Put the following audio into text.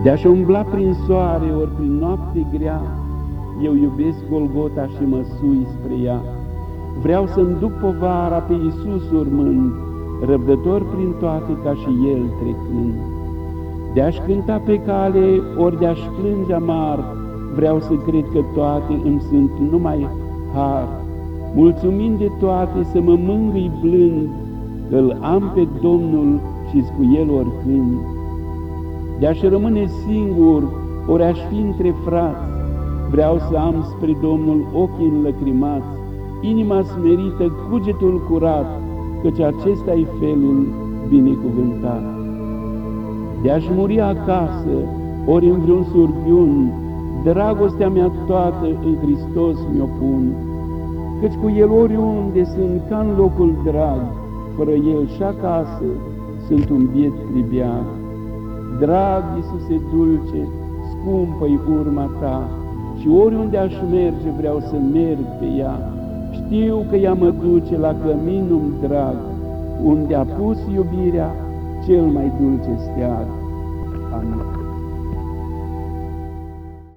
De-aș umbla prin soare ori prin noapte grea, eu iubesc Golgota și mă sui spre ea. Vreau să-mi duc povara pe Iisus urmând, răbdător prin toate ca și El trecând. De-aș cânta pe cale ori de-aș plânge amar, vreau să cred că toate îmi sunt numai har. Mulțumind de toate să mă mângâi blând, că-L am pe Domnul și-s cu El oricând. De-aș rămâne singur, ori aș fi între frați, vreau să am spre Domnul ochii înlăcrimați, inima smerită, cugetul curat, căci acesta-i felul binecuvântat. De-aș muri acasă, ori în vreun surghiun, dragostea mea toată în Hristos mi-o pun, căci cu El oriunde sunt ca în locul drag, fără El și acasă sunt un biet clibeag. Drag, Iisuse dulce, scumpă-i urma Ta, și oriunde aș merge vreau să merg pe ea. Știu că ea mă duce la căminul drag, unde a pus iubirea cel mai dulce steag. Amin.